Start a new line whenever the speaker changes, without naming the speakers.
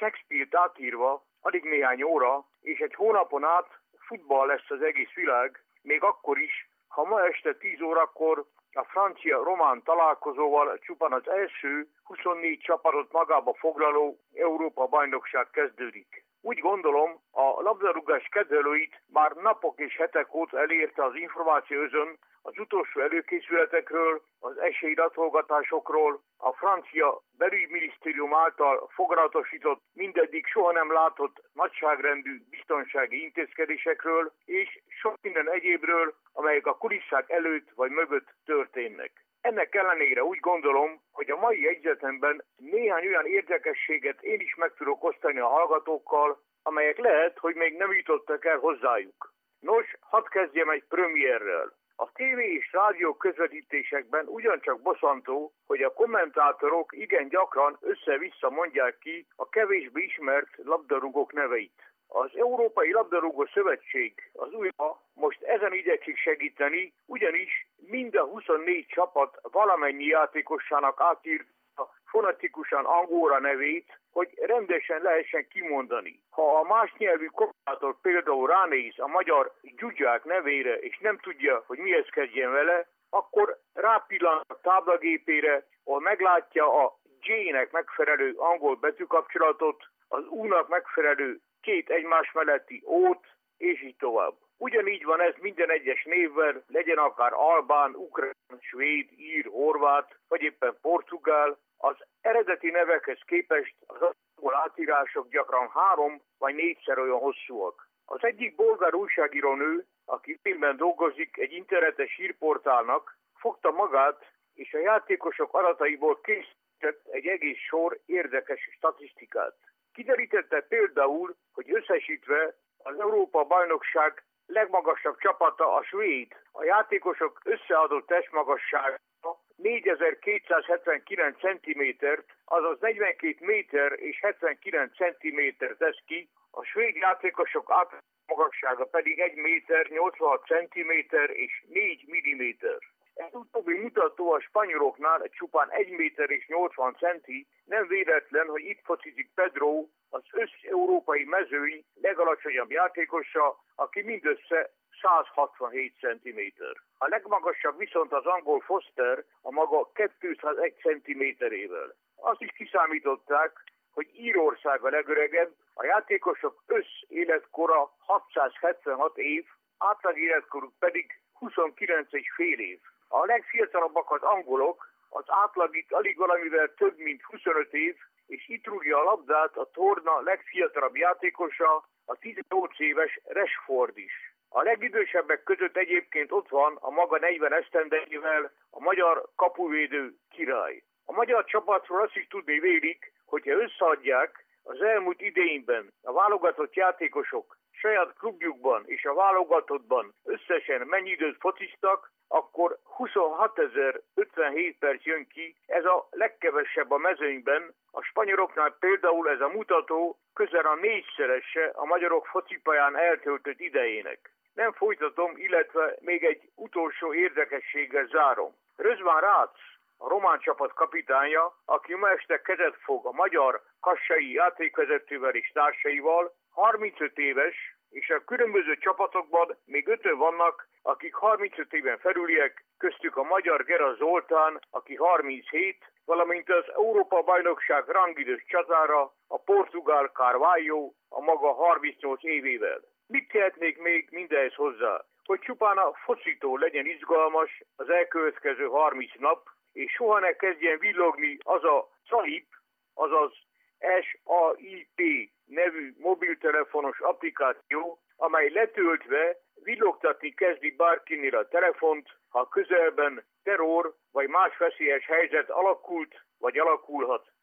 Shakespeare-t átírva, alig néhány óra, és egy hónapon át futball lesz az egész világ, még akkor is, ha ma este 10 órakor a francia-román találkozóval csupán az első 24 csapatot magába foglaló Európa-bajnokság kezdődik. Úgy gondolom, a labdarúgás kedvelőit már napok és hetek óta elérte az információ özön az utolsó előkészületekről, az esélylatolgatásokról, a francia belügyminisztérium által foganatosított, mindeddig soha nem látott nagyságrendű biztonsági intézkedésekről, és sok minden egyébről, amelyek a kulisszák előtt vagy mögött történnek. Ennek ellenére úgy gondolom, hogy a mai jegyzetemben néhány olyan érdekességet én is meg tudok osztani a hallgatókkal, amelyek lehet, hogy még nem jutottak el hozzájuk. Nos, hadd kezdjem egy premierrel. A tévé és rádió közvetítésekben ugyancsak bosszantó, hogy a kommentátorok igen gyakran össze-vissza mondják ki a kevésbé ismert labdarúgók neveit. Az Európai Labdarúgó Szövetség, az UEFA most ezen igyekszik segíteni, ugyanis mind a 24 csapat valamennyi játékosának átírta fonetikusan angolra nevét, hogy rendesen lehessen kimondani. Ha a más nyelvű kommentátor például ránéz a magyar Gyugyák nevére, és nem tudja, hogy mihez kezdjen vele, akkor rápillant a táblagépére, ahol meglátja a J-nek megfelelő angol betűkapcsolatot, az U-nak megfelelő két egymás melletti ót, és így tovább. Ugyanígy van ez minden egyes névvel, legyen akár albán, ukrán, svéd, ír, horvát, vagy éppen portugál. Az eredeti nevekhez képest az angol átírások gyakran 3 vagy 4-szer olyan hosszúak. Az egyik bolgár újságírónő, aki filmben dolgozik egy internetes hírportálnak, fogta magát, és a játékosok adataiból készített egy egész sor érdekes statisztikát. Kiderítette például, hogy összesítve az Európa-bajnokság legmagasabb csapata a svéd. A játékosok összeadott testmagassága 4279 cm-t, azaz 42 méter és 79 cm tesz ki, a svéd játékosok átmagassága pedig 1 méter 86 cm és 4 mm. Ez utóbbi mutató a spanyoloknál csupán 1 méter és 80 centi, nem véletlen, hogy itt focizik Pedro, az összeurópai mezőny legalacsonyabb játékosa, aki mindössze 167 cm. A legmagasabb viszont az angol Foster a maga 201 cm-ével. Azt is kiszámították, hogy Írország a legöregebb, a játékosok életkora 676 év, átlag életkoruk pedig 29,5 év. A legfiatalabbak az angolok, az átlag itt alig valamivel több mint 25 év, és itt rúgja a labdát a torna legfiatalabb játékosa, a 18 éves Rashford is. A legidősebbek között egyébként ott van a maga 40 esztendejével a magyar kapuvédő Király. A magyar csapatról azt is tudni vélik, hogyha összeadják az elmúlt idényben a válogatott játékosok saját klubjukban és a válogatottban összesen mennyi időt fociztak, akkor 26.057 perc jön ki, ez a legkevesebb a mezőnyben. A spanyoloknál például ez a mutató közel a 4-szerese a magyarok focipályán eltöltött idejének. Nem folytatom, illetve még egy utolsó érdekességgel zárom. Röszván Rácz, a román csapat kapitánya, aki ma este kezet fog a magyar kassai játékvezetővel és társaival, 35 éves, és a különböző csapatokban még 5 vannak, akik 35 éven felüliek, köztük a magyar Gera Zoltán, aki 37, valamint az Európa-bajnokság rangidős csatára, a portugál Carvalho a maga 38 évével. Mit tehetnék még mindehez hozzá? Hogy csupán a focitól legyen izgalmas az elkövetkező 30 nap, és soha ne kezdjen villogni az a SAIP, azaz SAIP nevű mobiltelefonos applikáció, amely letöltve villogtatni kezdi bárkinél a telefont, ha közelben terror vagy más veszélyes helyzet alakult vagy alakulhat